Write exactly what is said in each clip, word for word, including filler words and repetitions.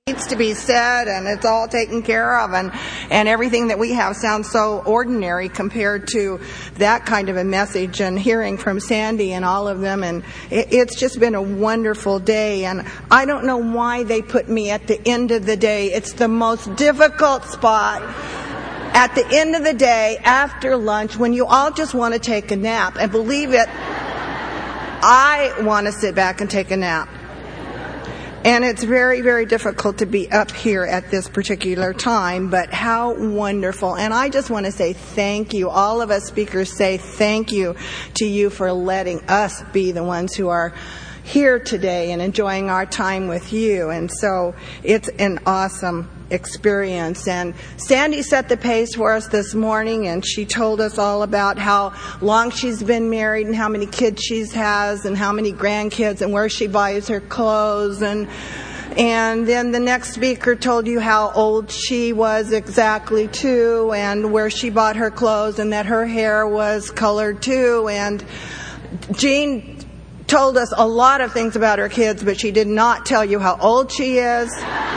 needs to be said, and it's all taken care of, and and everything that we have sounds so ordinary compared to that kind of a message. And hearing from Sandy and all of them, and it, it's just been a wonderful day. And I don't know why they put me at the end of the day. It's the most difficult spot at the end of the day after lunch when you all just want to take a nap. And believe it, I want to sit back and take a nap. And it's very, very difficult to be up here at this particular time, but how wonderful. And I just want to say thank you. All of us speakers say thank you to you for letting us be the ones who are here today and enjoying our time with you. And so it's an awesome experience. And Sandy set the pace for us this morning, and she told us all about how long she's been married and how many kids she has and how many grandkids and where she buys her clothes. And and then the next speaker told you how old she was exactly too, and where she bought her clothes, and that her hair was colored too. And Jean told us a lot of things about her kids, but she did not tell you how old she is.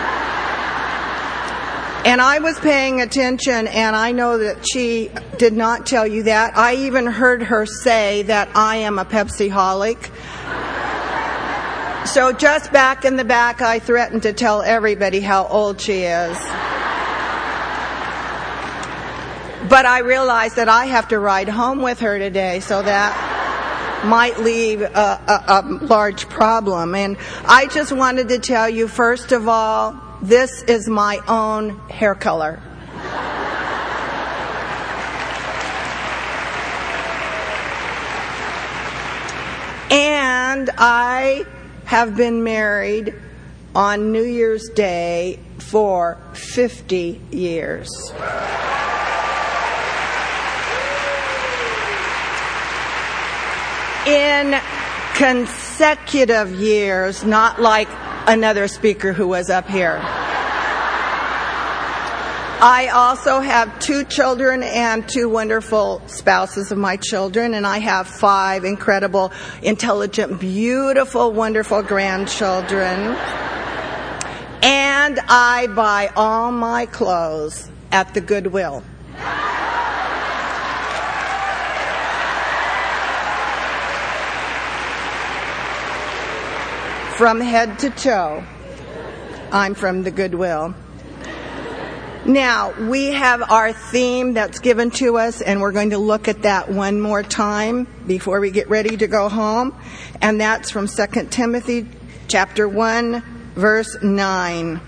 And I was paying attention, and I know that she did not tell you that. I even heard her say that I am a Pepsi-holic. So just back in the back, I threatened to tell everybody how old she is. But I realized that I have to ride home with her today, so that might leave a, a, a large problem. And I just wanted to tell you, first of all, this is my own hair color. And I have been married on New Year's Day for fifty years. In consecutive years, not like another speaker who was up here. I also have two children and two wonderful spouses of my children, and I have five incredible, intelligent, beautiful, wonderful grandchildren. And I buy all my clothes at the Goodwill. From head to toe, I'm from the Goodwill. Now, we have our theme that's given to us, and we're going to look at that one more time before we get ready to go home. And that's from Second Timothy chapter one, verse nine.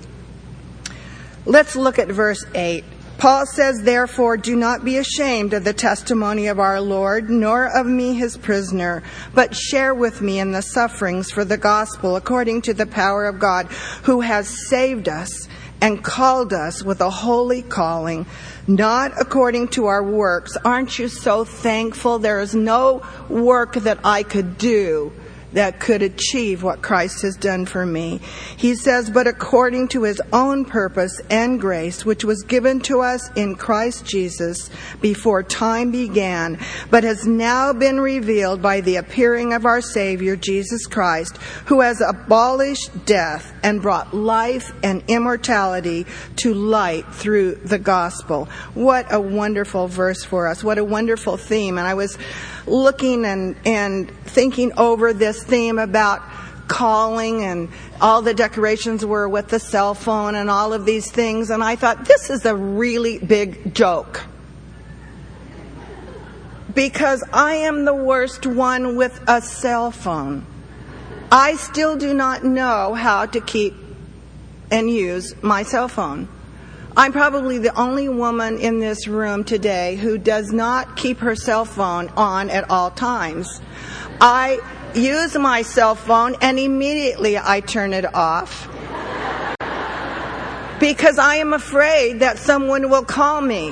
Let's look at verse eight. Paul says, "Therefore, do not be ashamed of the testimony of our Lord, nor of me his prisoner, but share with me in the sufferings for the gospel according to the power of God, who has saved us and called us with a holy calling, not according to our works." Aren't you so thankful? There is no work that I could do that could achieve what Christ has done for me. He says, "But according to his own purpose and grace, which was given to us in Christ Jesus before time began, but has now been revealed by the appearing of our Savior, Jesus Christ, who has abolished death and brought life and immortality to light through the gospel." What a wonderful verse for us. What a wonderful theme. And I was looking and, and thinking over this theme about calling, and all the decorations were with the cell phone and all of these things, and I thought, this is a really big joke, because I am the worst one with a cell phone. I still do not know how to keep and use my cell phone. I'm probably the only woman in this room today who does not keep her cell phone on at all times. I use my cell phone and immediately I turn it off because I am afraid that someone will call me.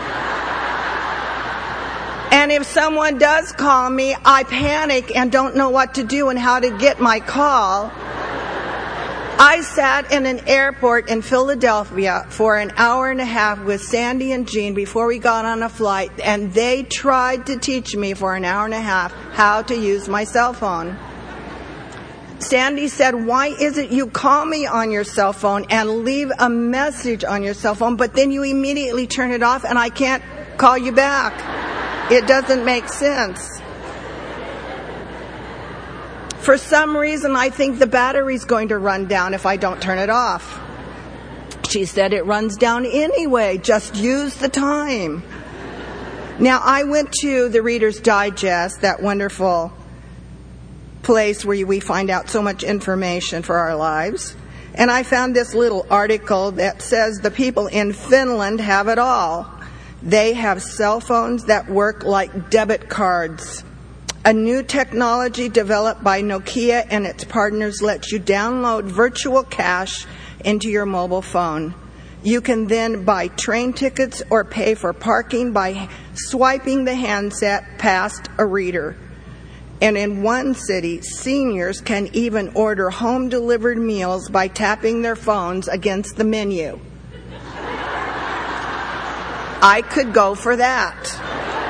And if someone does call me, I panic and don't know what to do and how to get my call. I sat in an airport in Philadelphia for an hour and a half with Sandy and Jean before we got on a flight, and they tried to teach me for an hour and a half how to use my cell phone. Sandy said, why is it you call me on your cell phone and leave a message on your cell phone, but then you immediately turn it off and I can't call you back? It doesn't make sense. For some reason, I think the battery's going to run down if I don't turn it off. She said it runs down anyway. Just use the time. Now, I went to the Reader's Digest, that wonderful place where we find out so much information for our lives. And I found this little article that says the people in Finland have it all. They have cell phones that work like debit cards. A new technology developed by Nokia and its partners lets you download virtual cash into your mobile phone. You can then buy train tickets or pay for parking by swiping the handset past a reader. And in one city, seniors can even order home-delivered meals by tapping their phones against the menu. I could go for that.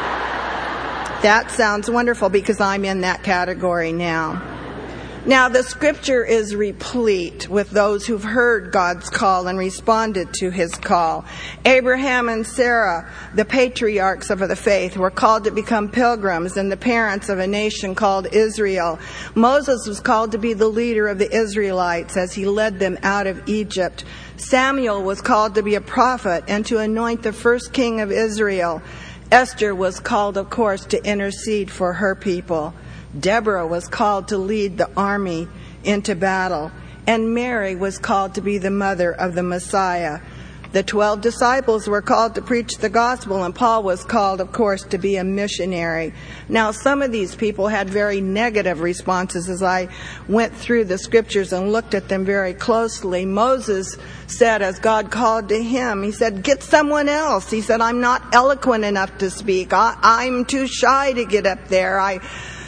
That sounds wonderful because I'm in that category now. Now, the scripture is replete with those who've heard God's call and responded to his call. Abraham and Sarah, the patriarchs of the faith, were called to become pilgrims and the parents of a nation called Israel. Moses was called to be the leader of the Israelites as he led them out of Egypt. Samuel was called to be a prophet and to anoint the first king of Israel. Esther was called, of course, to intercede for her people. Deborah was called to lead the army into battle. And Mary was called to be the mother of the Messiah. The twelve disciples were called to preach the gospel, and Paul was called, of course, to be a missionary. Now, some of these people had very negative responses as I went through the scriptures and looked at them very closely. Moses said, as God called to him, he said, get someone else. He said, I'm not eloquent enough to speak. I, I'm too shy to get up there. I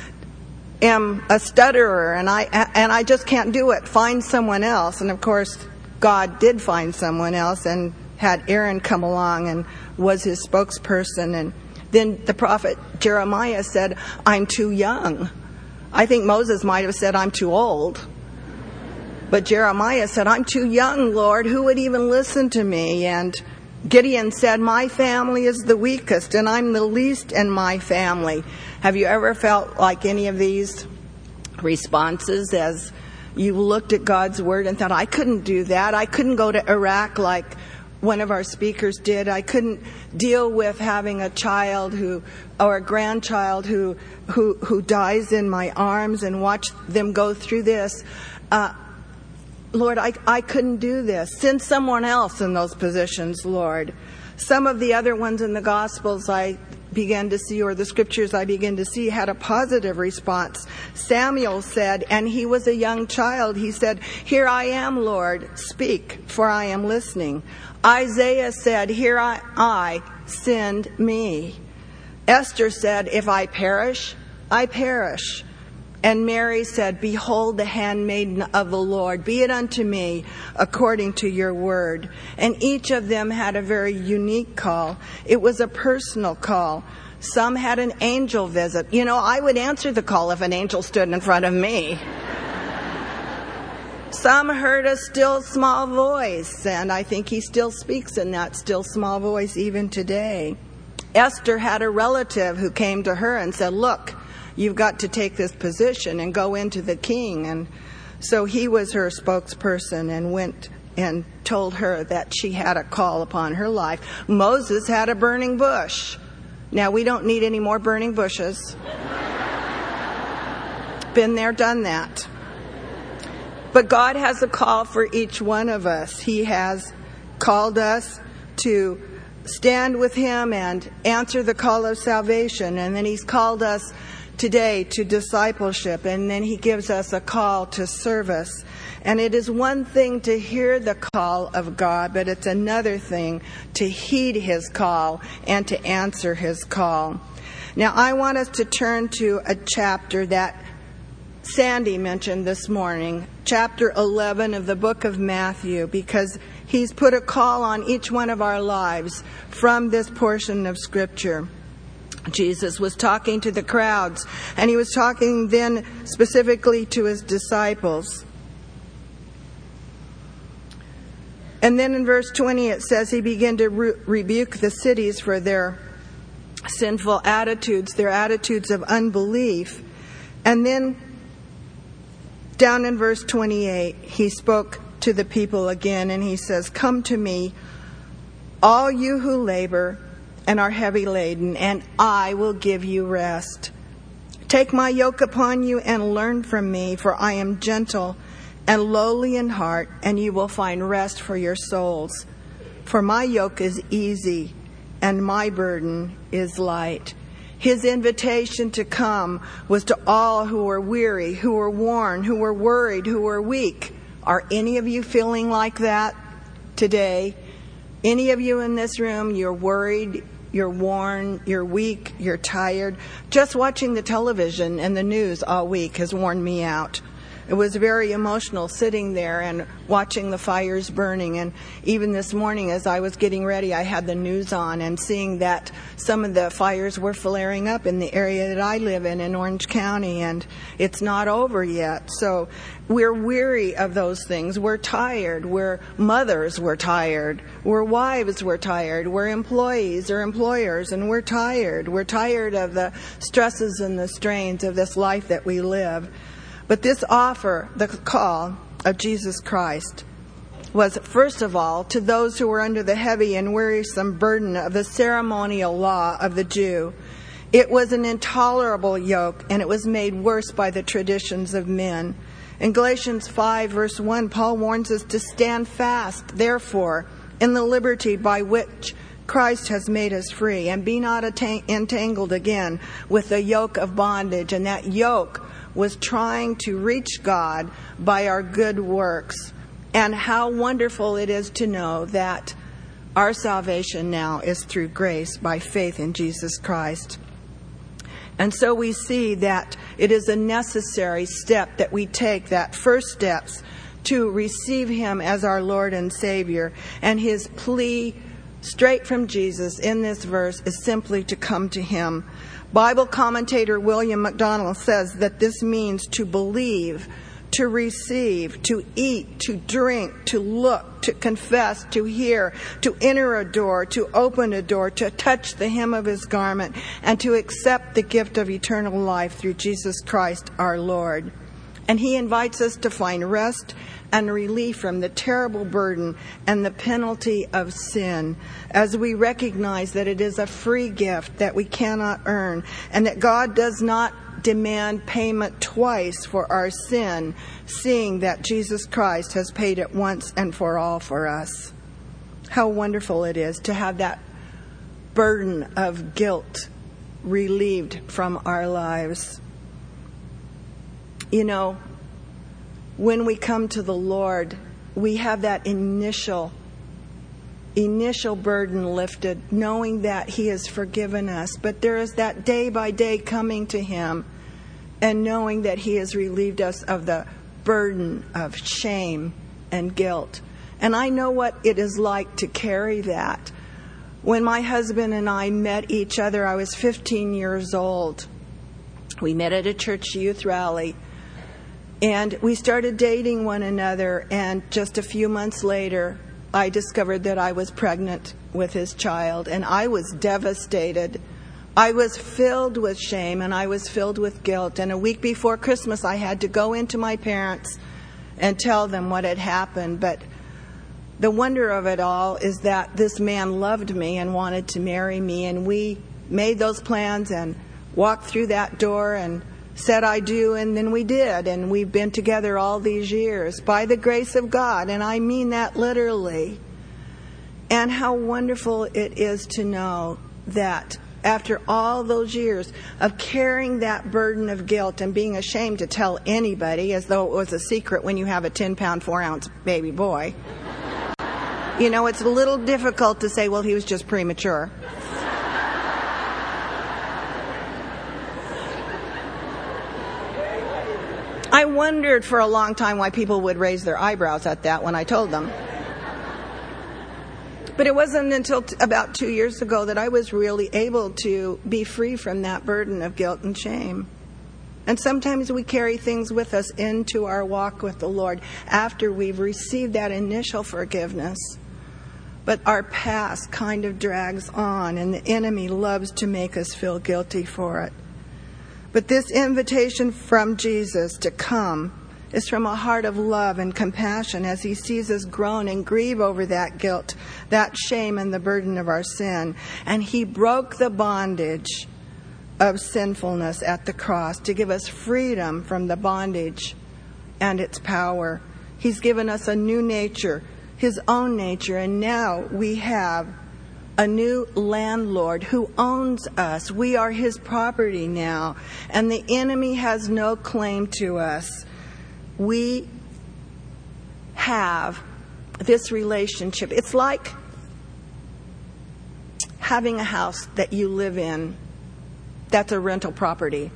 am a stutterer, and I and I just can't do it. Find someone else. And of course, God did find someone else and had Aaron come along and was his spokesperson. And then the prophet Jeremiah said, I'm too young. I think Moses might have said, I'm too old. But Jeremiah said, I'm too young, Lord. Who would even listen to me? And Gideon said, my family is the weakest, and I'm the least in my family. Have you ever felt like any of these responses as you looked at God's word and thought, I couldn't do that. I couldn't go to Iraq like one of our speakers did. I couldn't deal with having a child who, or a grandchild who, who, who dies in my arms and watch them go through this. Uh, Lord, I, I couldn't do this. Send someone else in those positions, Lord. Some of the other ones in the Gospels I began to see, or the scriptures I began to see, had a positive response. Samuel said, and he was a young child, he said, here I am, Lord, speak, for I am listening. Isaiah said, here I, I send me. Esther said, if I perish, I perish. And Mary said, behold the handmaiden of the Lord, be it unto me according to your word. And each of them had a very unique call. It was a personal call. Some had an angel visit. You know, I would answer the call if an angel stood in front of me. Some heard a still small voice, and I think he still speaks in that still small voice even today. Esther had a relative who came to her and said, look, you've got to take this position and go into the king. And so he was her spokesperson and went and told her that she had a call upon her life. Moses had a burning bush. Now, we don't need any more burning bushes. Been there, done that. But God has a call for each one of us. He has called us to stand with him and answer the call of salvation. And then he's called us today to discipleship, and then he gives us a call to service. And it is one thing to hear the call of God, but it's another thing to heed his call and to answer his call. Now, I want us to turn to a chapter that Sandy mentioned this morning, chapter eleven of the book of Matthew, because he's put a call on each one of our lives from this portion of Scripture. Jesus was talking to the crowds, and he was talking then specifically to his disciples. And then in verse twenty it says he began to re- rebuke the cities for their sinful attitudes, their attitudes of unbelief. And then down in verse twenty-eight, he spoke to the people again, and he says, "Come to me, all you who labor and are heavy laden, and I will give you rest. Take my yoke upon you and learn from me, for I am gentle and lowly in heart, and you will find rest for your souls. For my yoke is easy and my burden is light." His invitation to come was to all who were weary, who were worn, who were worried, who were weak. Are any of you feeling like that today? Any of you in this room, you're worried, you're worn, you're weak, you're tired. Just watching the television and the news all week has worn me out. It was very emotional sitting there and watching the fires burning. And even this morning as I was getting ready, I had the news on and seeing that some of the fires were flaring up in the area that I live in, in Orange County, and it's not over yet. So we're weary of those things. We're tired. We're mothers, we're tired. We're wives, we're tired. We're employees or employers, and we're tired. We're tired of the stresses and the strains of this life that we live. But this offer, the call of Jesus Christ, was first of all to those who were under the heavy and wearisome burden of the ceremonial law of the Jew. It was an intolerable yoke, and it was made worse by the traditions of men. In Galatians five, verse one, Paul warns us to stand fast, therefore, in the liberty by which Christ has made us free, and be not entangled again with the yoke of bondage. And that yoke was trying to reach God by our good works. And how wonderful it is to know that our salvation now is through grace by faith in Jesus Christ. And so we see that it is a necessary step that we take, that first steps to receive Him as our Lord and Savior. And His plea straight from Jesus in this verse is simply to come to Him. Bible commentator William MacDonald says that this means to believe, to receive, to eat, to drink, to look, to confess, to hear, to enter a door, to open a door, to touch the hem of His garment, and to accept the gift of eternal life through Jesus Christ our Lord. And He invites us to find rest and relief from the terrible burden and the penalty of sin, as we recognize that it is a free gift that we cannot earn, and that God does not demand payment twice for our sin, seeing that Jesus Christ has paid it once and for all for us. How wonderful it is to have that burden of guilt relieved from our lives. You know, when we come to the Lord, we have that initial, initial burden lifted, knowing that He has forgiven us. But there is that day by day coming to Him and knowing that He has relieved us of the burden of shame and guilt. And I know what it is like to carry that. When my husband and I met each other, I was fifteen years old. We met at a church youth rally. And we started dating one another, and just a few months later, I discovered that I was pregnant with his child, and I was devastated. I was filled with shame, and I was filled with guilt. And a week before Christmas, I had to go into my parents and tell them what had happened. But the wonder of it all is that this man loved me and wanted to marry me, and we made those plans and walked through that door and said I do, and then we did, and we've been together all these years by the grace of God, and I mean that literally. And how wonderful it is to know that after all those years of carrying that burden of guilt and being ashamed to tell anybody, as though it was a secret when you have a ten pound, four ounce baby boy, you know, it's a little difficult to say, well, he was just premature. I wondered for a long time why people would raise their eyebrows at that when I told them. But it wasn't until t- about two years ago that I was really able to be free from that burden of guilt and shame. And sometimes we carry things with us into our walk with the Lord after we've received that initial forgiveness. But our past kind of drags on, and the enemy loves to make us feel guilty for it. But this invitation from Jesus to come is from a heart of love and compassion as he sees us groan and grieve over that guilt, that shame, and the burden of our sin. And he broke the bondage of sinfulness at the cross to give us freedom from the bondage and its power. He's given us a new nature, his own nature, and now we have a new landlord who owns us. We are his property now, and the enemy has no claim to us. We have this relationship. It's like having a house that you live in that's a rental property.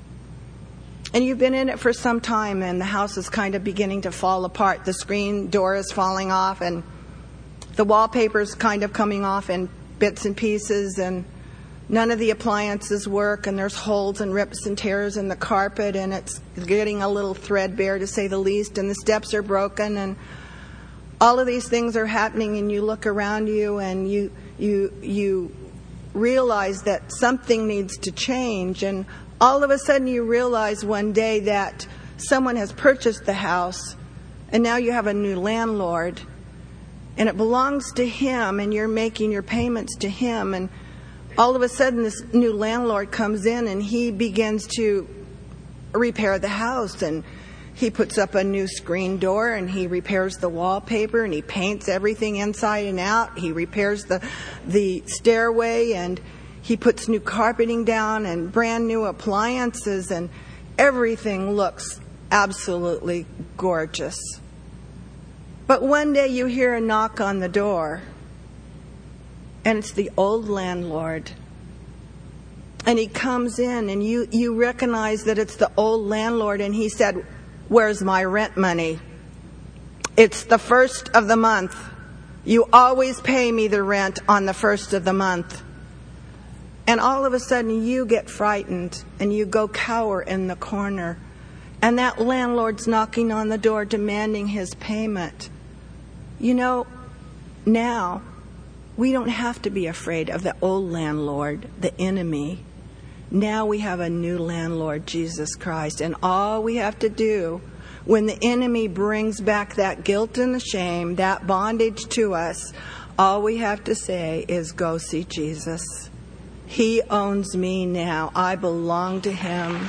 And you've been in it for some time, and the house is kind of beginning to fall apart. The screen door is falling off, and the wallpaper's kind of coming off in bits and pieces, and none of the appliances work, and there's holes and rips and tears in the carpet, and it's getting a little threadbare, to say the least, and the steps are broken, and all of these things are happening, and you look around you, and you you you realize that something needs to change, and all of a sudden you realize one day that someone has purchased the house, and now you have a new landlord, and it belongs to him, and you're making your payments to him, and all of a sudden this new landlord comes in and he begins to repair the house, and he puts up a new screen door, and he repairs the wallpaper, and he paints everything inside and out. He repairs the the stairway, and he puts new carpeting down and brand new appliances, and everything looks absolutely gorgeous. But one day you hear a knock on the door, and it's the old landlord. And he comes in, and you, you recognize that it's the old landlord, and he said, "Where's my rent money? It's the first of the month. You always pay me the rent on the first of the month." And all of a sudden you get frightened, and you go cower in the corner. And that landlord's knocking on the door demanding his payment. You know, now we don't have to be afraid of the old landlord, the enemy. Now we have a new landlord, Jesus Christ. And all we have to do when the enemy brings back that guilt and the shame, that bondage to us, all we have to say is, "Go see Jesus. He owns me now. I belong to him."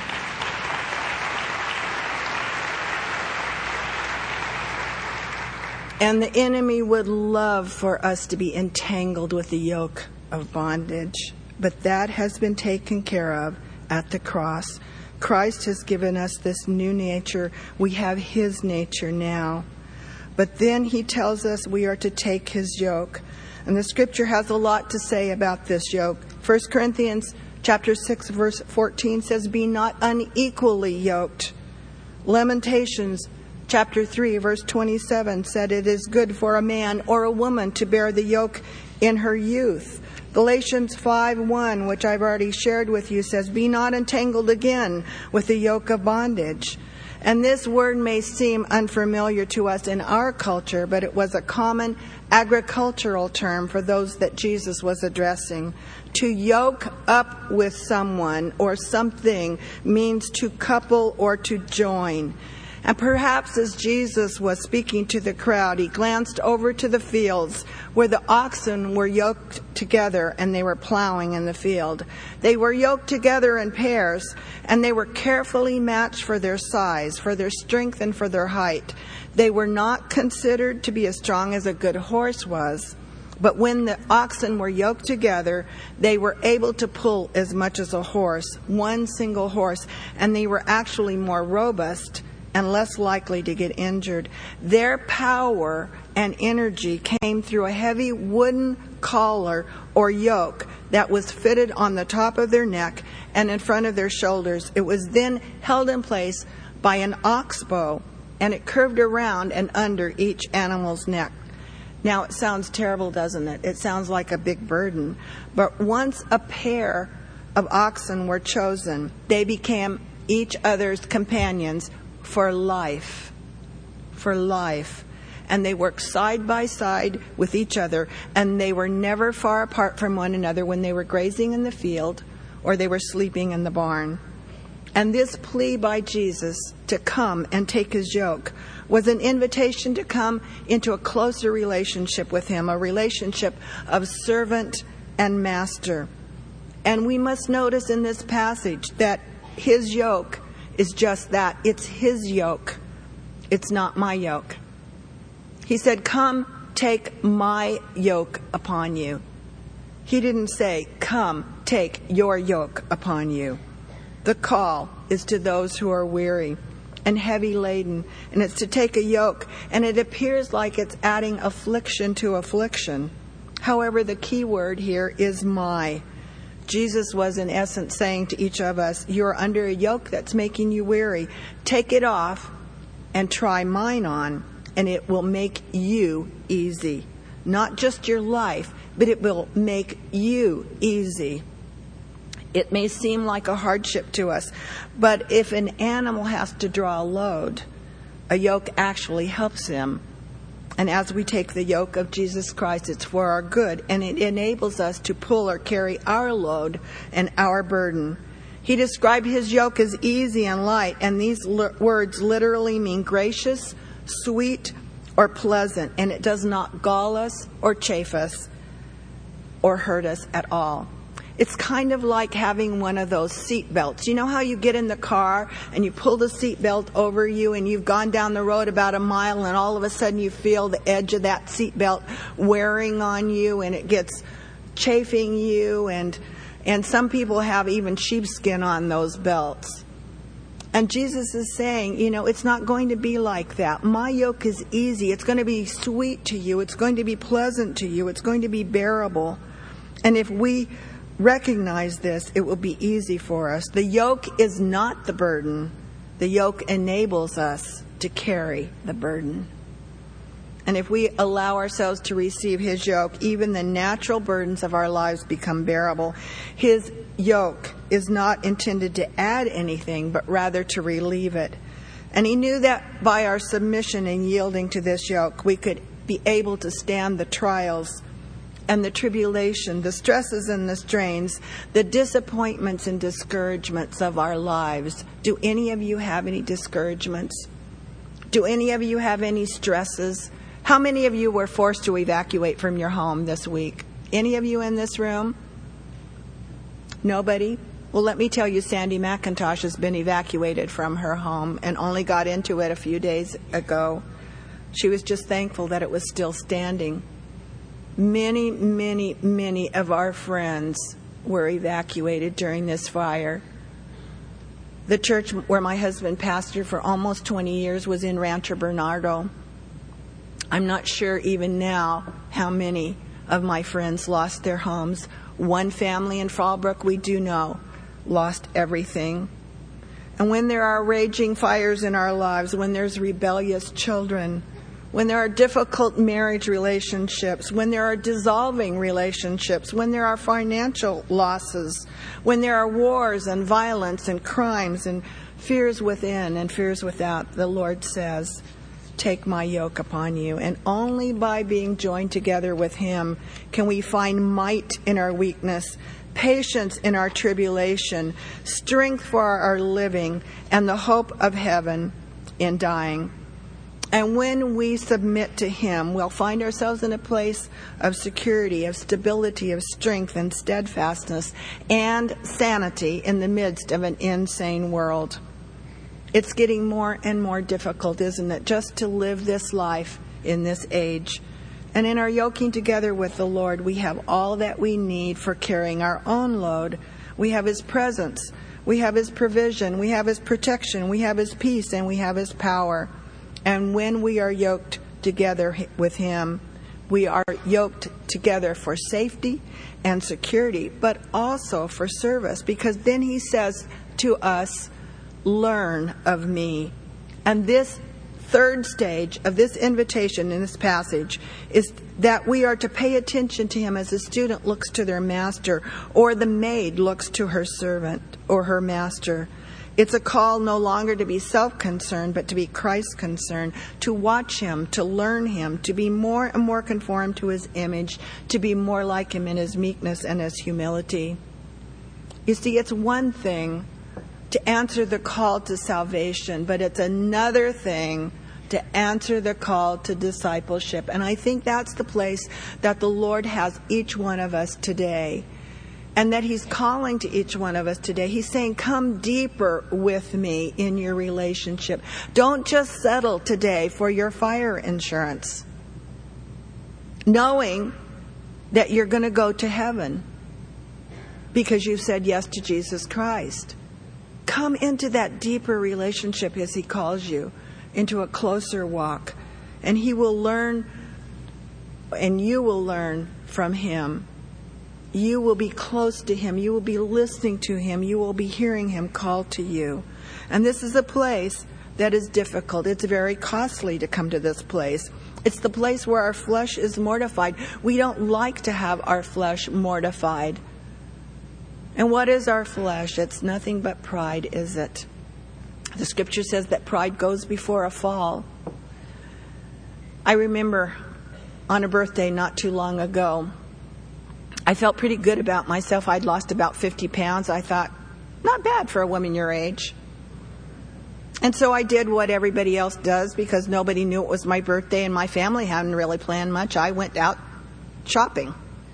And the enemy would love for us to be entangled with the yoke of bondage. But that has been taken care of at the cross. Christ has given us this new nature. We have his nature now. But then he tells us we are to take his yoke. And the scripture has a lot to say about this yoke. First Corinthians chapter six, verse fourteen says, "Be not unequally yoked." Lamentations chapter three, verse twenty-seven said, "It is good for a man or a woman to bear the yoke in her youth." Galatians five one, which I've already shared with you, says, "Be not entangled again with the yoke of bondage." And this word may seem unfamiliar to us in our culture, but it was a common agricultural term for those that Jesus was addressing. To yoke up with someone or something means to couple or to join. And perhaps as Jesus was speaking to the crowd, he glanced over to the fields where the oxen were yoked together and they were plowing in the field. They were yoked together in pairs, and they were carefully matched for their size, for their strength, and for their height. They were not considered to be as strong as a good horse was, but when the oxen were yoked together, they were able to pull as much as a horse, one single horse, and they were actually more robust and less likely to get injured. Their power and energy came through a heavy wooden collar or yoke that was fitted on the top of their neck and in front of their shoulders. It was then held in place by an ox bow, and it curved around and under each animal's neck. Now, it sounds terrible, doesn't it? It sounds like a big burden. But once a pair of oxen were chosen, they became each other's companions for life. For life. And they worked side by side with each other, and they were never far apart from one another when they were grazing in the field or they were sleeping in the barn. And this plea by Jesus to come and take his yoke was an invitation to come into a closer relationship with him, a relationship of servant and master. And we must notice in this passage that his yoke is just that. It's his yoke. It's not my yoke. He said, "Come, take my yoke upon you." He didn't say, "Come, take your yoke upon you." The call is to those who are weary and heavy laden, and it's to take a yoke, and it appears like it's adding affliction to affliction. However, the key word here is my. Jesus was in essence saying to each of us, you're under a yoke that's making you weary. Take it off and try mine on, and it will make you easy. Not just your life, but it will make you easy. It may seem like a hardship to us, but if an animal has to draw a load, a yoke actually helps him. And as we take the yoke of Jesus Christ, it's for our good, and it enables us to pull or carry our load and our burden. He described his yoke as easy and light, and these l- words literally mean gracious, sweet, or pleasant, and it does not gall us or chafe us or hurt us at all. It's kind of like having one of those seat belts. You know how you get in the car and you pull the seat belt over you and you've gone down the road about a mile and all of a sudden you feel the edge of that seat belt wearing on you and it gets chafing you, and and some people have even sheepskin on those belts. And Jesus is saying, you know, it's not going to be like that. My yoke is easy. It's going to be sweet to you. It's going to be pleasant to you. It's going to be bearable. And if we recognize this, it will be easy for us. The yoke is not the burden. The yoke enables us to carry the burden. And if we allow ourselves to receive his yoke, even the natural burdens of our lives become bearable. His yoke is not intended to add anything, but rather to relieve it. And he knew that by our submission and yielding to this yoke, we could be able to stand the trials and the tribulation, the stresses and the strains, the disappointments and discouragements of our lives. Do any of you have any discouragements? Do any of you have any stresses? How many of you were forced to evacuate from your home this week? Any of you in this room? Nobody? Well, let me tell you, Sandy McIntosh has been evacuated from her home and only got into it a few days ago. She was just thankful that it was still standing. Many, many, many of our friends were evacuated during this fire. The church where my husband pastored for almost twenty years was in Rancho Bernardo. I'm not sure even now how many of my friends lost their homes. One family in Fallbrook, we do know, lost everything. And when there are raging fires in our lives, when there's rebellious children, when there are difficult marriage relationships, when there are dissolving relationships, when there are financial losses, when there are wars and violence and crimes and fears within and fears without, the Lord says, take my yoke upon you. And only by being joined together with him can we find might in our weakness, patience in our tribulation, strength for our living, and the hope of heaven in dying. And when we submit to him, we'll find ourselves in a place of security, of stability, of strength and steadfastness and sanity in the midst of an insane world. It's getting more and more difficult, isn't it, just to live this life in this age. And in our yoking together with the Lord, we have all that we need for carrying our own load. We have his presence, we have his provision, we have his protection, we have his peace, and we have his power. And when we are yoked together with him, we are yoked together for safety and security, but also for service. Because then he says to us, learn of me. And this third stage of this invitation in this passage is that we are to pay attention to him as a student looks to their master, or the maid looks to her servant or her master. It's a call no longer to be self-concerned, but to be Christ-concerned, to watch him, to learn him, to be more and more conformed to his image, to be more like him in his meekness and his humility. You see, it's one thing to answer the call to salvation, but it's another thing to answer the call to discipleship. And I think that's the place that the Lord has each one of us today, and that he's calling to each one of us today. He's saying, come deeper with me in your relationship. Don't just settle today for your fire insurance, knowing that you're going to go to heaven because you said yes to Jesus Christ. Come into that deeper relationship as he calls you, into a closer walk. And he will learn, and you will learn from him. You will be close to him. You will be listening to him. You will be hearing him call to you. And this is a place that is difficult. It's very costly to come to this place. It's the place where our flesh is mortified. We don't like to have our flesh mortified. And what is our flesh? It's nothing but pride, is it? The scripture says that pride goes before a fall. I remember on a birthday not too long ago, I felt pretty good about myself. I'd lost about fifty pounds. I thought, not bad for a woman your age. And so I did what everybody else does, because nobody knew it was my birthday and my family hadn't really planned much. I went out shopping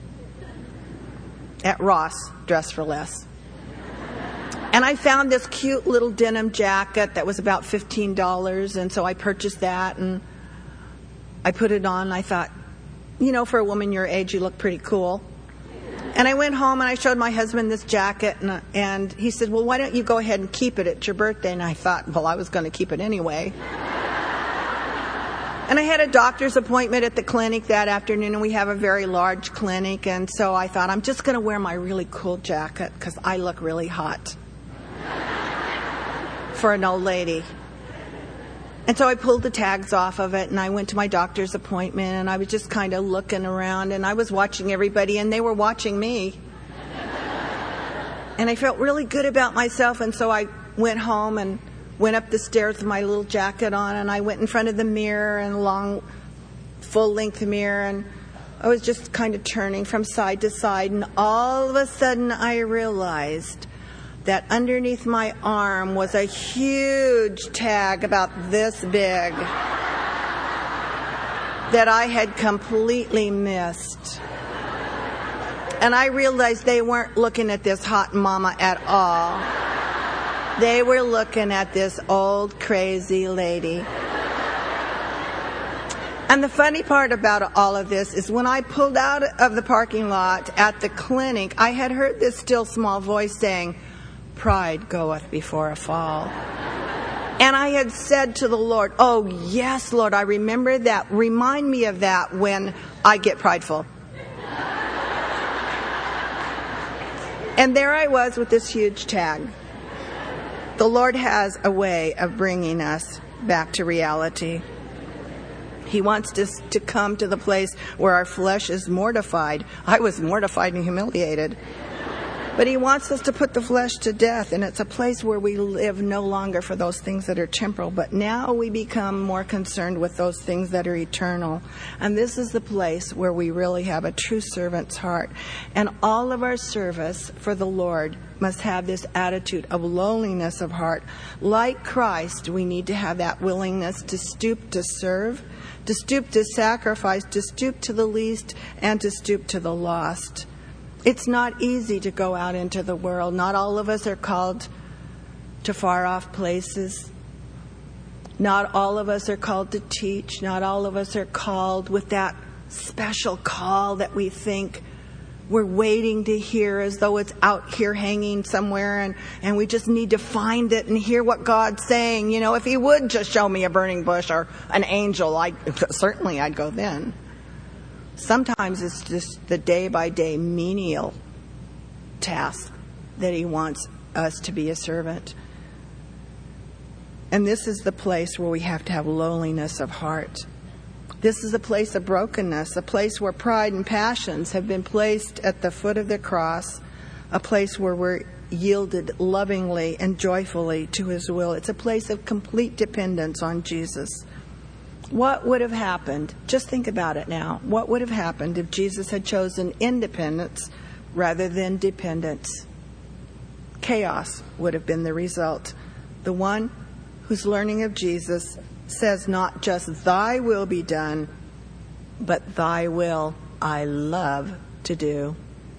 at Ross, Dress for Less. And I found this cute little denim jacket that was about fifteen dollars. And so I purchased that and I put it on. I thought, you know, for a woman your age, you look pretty cool. And I went home and I showed my husband this jacket, and, and he said, well, why don't you go ahead and keep it at your birthday? And I thought, well, I was going to keep it anyway. And I had a doctor's appointment at the clinic that afternoon, and we have a very large clinic. And so I thought, I'm just going to wear my really cool jacket because I look really hot for an old lady. And so I pulled the tags off of it, and I went to my doctor's appointment, and I was just kind of looking around, and I was watching everybody, and they were watching me. And I felt really good about myself, and so I went home and went up the stairs with my little jacket on, and I went in front of the mirror, and long, full-length mirror, and I was just kind of turning from side to side, and all of a sudden I realized that underneath my arm was a huge tag about this big that I had completely missed. And I realized they weren't looking at this hot mama at all. They were looking at this old crazy lady. And the funny part about all of this is when I pulled out of the parking lot at the clinic, I had heard this still small voice saying, pride goeth before a fall. And I had said to the Lord, oh, yes, Lord, I remember that. Remind me of that when I get prideful. And there I was with this huge tag. The Lord has a way of bringing us back to reality. He wants us to come to the place where our flesh is mortified. I was mortified and humiliated. But he wants us to put the flesh to death, and it's a place where we live no longer for those things that are temporal, but now we become more concerned with those things that are eternal. And this is the place where we really have a true servant's heart. And all of our service for the Lord must have this attitude of lowliness of heart. Like Christ, we need to have that willingness to stoop to serve, to stoop to sacrifice, to stoop to the least, and to stoop to the lost. It's not easy to go out into the world. Not all of us are called to far off places. Not all of us are called to teach. Not all of us are called with that special call that we think we're waiting to hear, as though it's out here hanging somewhere, and, and we just need to find it and hear what God's saying. You know, if he would just show me a burning bush or an angel, I certainly I'd go then. Sometimes it's just the day-by-day menial task that he wants us to be a servant. And this is the place where we have to have lowliness of heart. This is a place of brokenness, a place where pride and passions have been placed at the foot of the cross, a place where we're yielded lovingly and joyfully to His will. It's a place of complete dependence on Jesus. What would have happened? Just think about it now. What would have happened if Jesus had chosen independence rather than dependence? Chaos would have been the result. The one who's learning of Jesus says not just thy will be done, but thy will I love to do.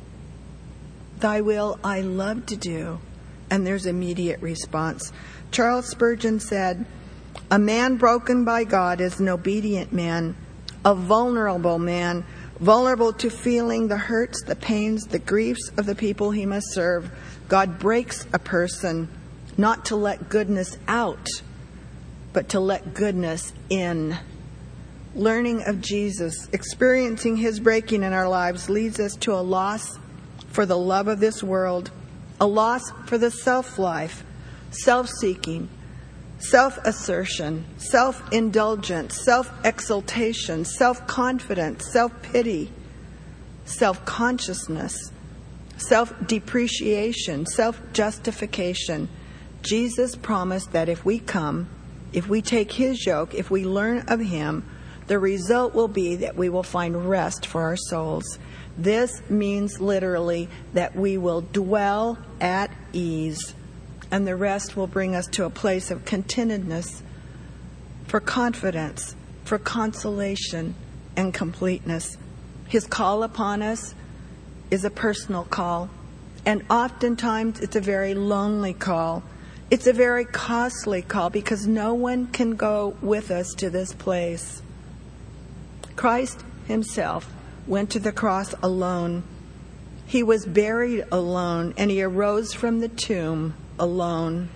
Thy will I love to do. And there's immediate response. Charles Spurgeon said, a man broken by God is an obedient man, a vulnerable man, vulnerable to feeling the hurts, the pains, the griefs of the people he must serve. God breaks a person not to let goodness out, but to let goodness in. Learning of Jesus, experiencing His breaking in our lives leads us to a loss for the love of this world, a loss for the self-life, self-seeking, self-assertion, self-indulgence, self-exaltation, self-confidence, self-pity, self-consciousness, self-depreciation, self-justification. Jesus promised that if we come, if we take His yoke, if we learn of Him, the result will be that we will find rest for our souls. This means literally that we will dwell at ease, and the rest will bring us to a place of contentedness, for confidence, for consolation, and completeness. His call upon us is a personal call, and oftentimes it's a very lonely call. It's a very costly call because no one can go with us to this place. Christ Himself went to the cross alone. He was buried alone, and He arose from the tomb alone.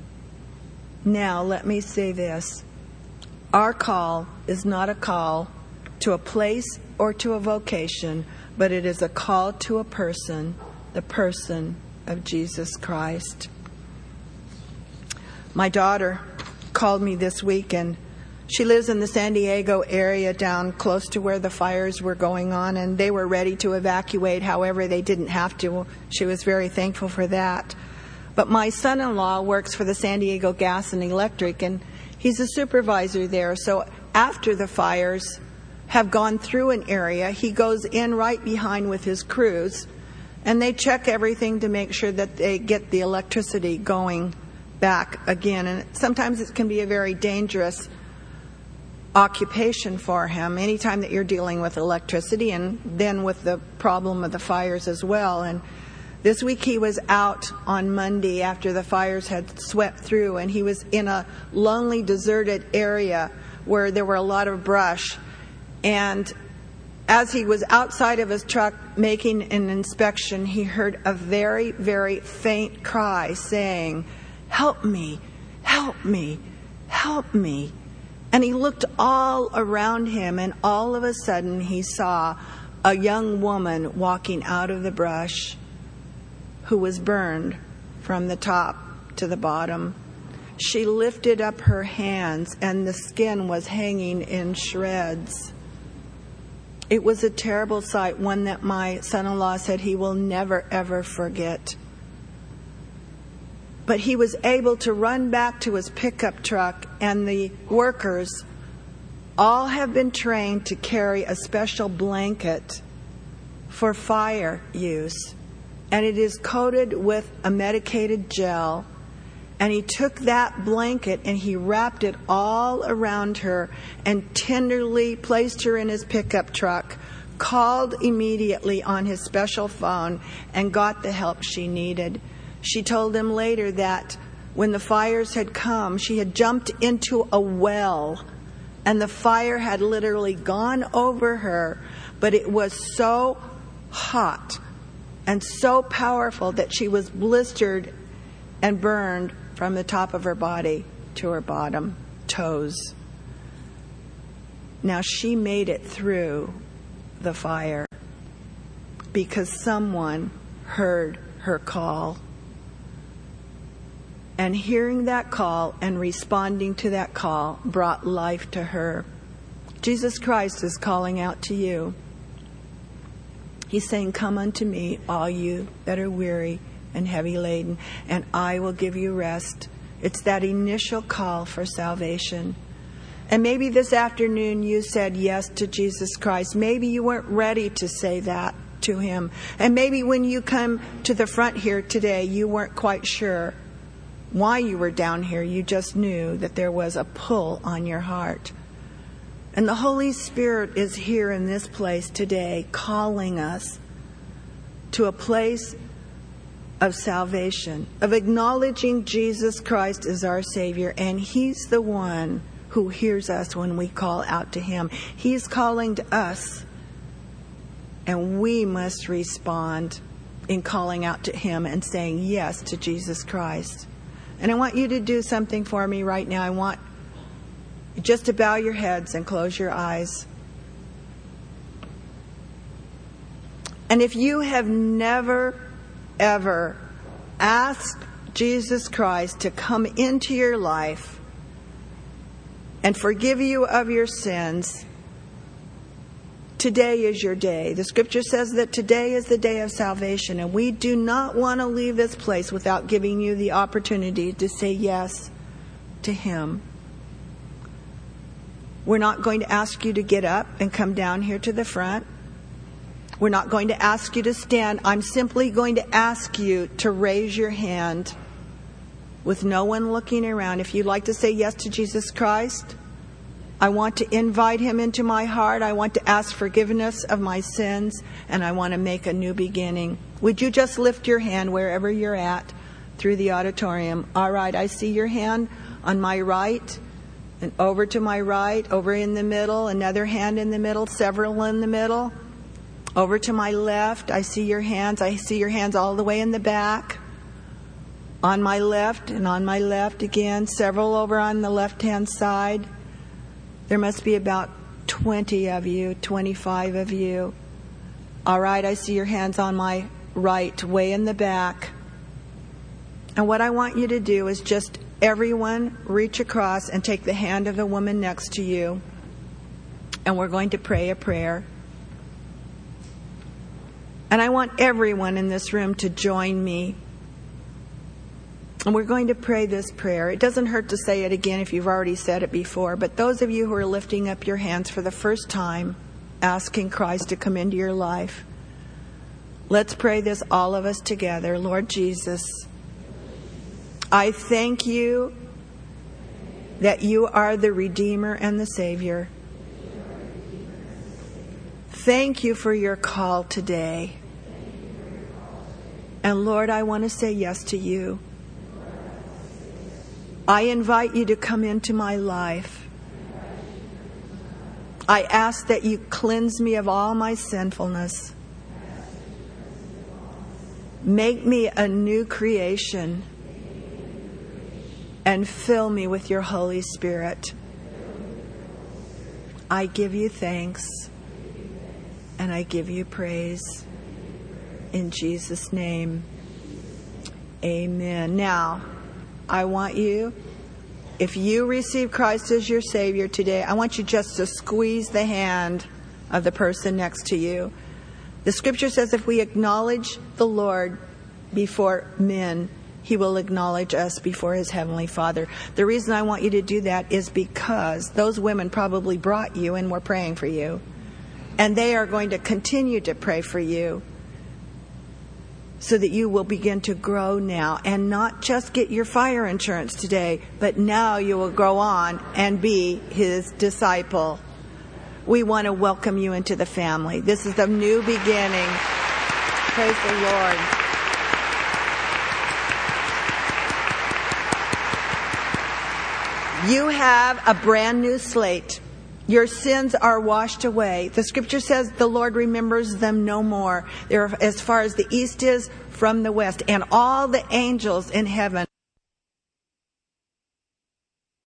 Now, let me say this. Our call is not a call to a place or to a vocation, but it is a call to a person, the person of Jesus Christ. My daughter called me this week, and she lives in the San Diego area down close to where the fires were going on, and they were ready to evacuate. However, they didn't have to. She was very thankful for that. But my son-in-law works for the San Diego Gas and Electric, and he's a supervisor there. So after the fires have gone through an area, he goes in right behind with his crews, and they check everything to make sure that they get the electricity going back again. And sometimes it can be a very dangerous occupation for him anytime that you're dealing with electricity, and then with the problem of the fires as well. And this week he was out on Monday after the fires had swept through, and he was in a lonely, deserted area where there were a lot of brush. And as he was outside of his truck making an inspection, he heard a very, very faint cry saying, "Help me, help me, help me." And he looked all around him, and all of a sudden he saw a young woman walking out of the brush who was burned from the top to the bottom. She lifted up her hands, and the skin was hanging in shreds. It was a terrible sight, one that my son-in-law said he will never, ever forget. But he was able to run back to his pickup truck, and the workers all have been trained to carry a special blanket for fire use. And it is coated with a medicated gel. And he took that blanket and he wrapped it all around her and tenderly placed her in his pickup truck, called immediately on his special phone, and got the help she needed. She told him later that when the fires had come, she had jumped into a well, and the fire had literally gone over her, but it was so hot and so powerful that she was blistered and burned from the top of her body to her bottom toes. Now, she made it through the fire because someone heard her call. And hearing that call and responding to that call brought life to her. Jesus Christ is calling out to you. He's saying, come unto me, all you that are weary and heavy laden, and I will give you rest. It's that initial call for salvation. And maybe this afternoon you said yes to Jesus Christ. Maybe you weren't ready to say that to him. And maybe when you come to the front here today, you weren't quite sure why you were down here. You just knew that there was a pull on your heart. And the Holy Spirit is here in this place today, calling us to a place of salvation, of acknowledging Jesus Christ as our Savior. And he's the one who hears us when we call out to him. He's calling to us, and we must respond in calling out to him and saying yes to Jesus Christ. And I want you to do something for me right now. I want just to bow your heads and close your eyes. And if you have never, ever asked Jesus Christ to come into your life and forgive you of your sins, today is your day. The scripture says that today is the day of salvation, and we do not want to leave this place without giving you the opportunity to say yes to him. We're not going to ask you to get up and come down here to the front. We're not going to ask you to stand. I'm simply going to ask you to raise your hand with no one looking around. If you'd like to say yes to Jesus Christ, I want to invite him into my heart. I want to ask forgiveness of my sins, and I want to make a new beginning. Would you just lift your hand wherever you're at through the auditorium? All right, I see your hand on my right, and over to my right, over in the middle, another hand in the middle, several in the middle. Over to my left, I see your hands. I see your hands all the way in the back. On my left and on my left again, several over on the left-hand side. There must be about twenty of you, twenty-five of you. All right, I see your hands on my right, way in the back. And what I want you to do is just everyone reach across and take the hand of the woman next to you. And we're going to pray a prayer. And I want everyone in this room to join me. And we're going to pray this prayer. It doesn't hurt to say it again if you've already said it before. But those of you who are lifting up your hands for the first time, asking Christ to come into your life, let's pray this, all of us together. Lord Jesus, I thank you that you are the Redeemer and the Savior. Thank you for your call today. And Lord, I want to say yes to you. I invite you to come into my life. I ask that you cleanse me of all my sinfulness. Make me a new creation. And fill me with your Holy Spirit. I give you thanks. And I give you praise. In Jesus' name. Amen. Now, I want you, if you receive Christ as your Savior today, I want you just to squeeze the hand of the person next to you. The scripture says if we acknowledge the Lord before men, he will acknowledge us before his heavenly Father. The reason I want you to do that is because those women probably brought you and were praying for you. And they are going to continue to pray for you so that you will begin to grow now and not just get your fire insurance today, but now you will go on and be his disciple. We want to welcome you into the family. This is a new beginning. Praise the Lord. You have a brand new slate. Your sins are washed away. The scripture says the Lord remembers them no more. They're as far as the east is from the west. And all the angels in heaven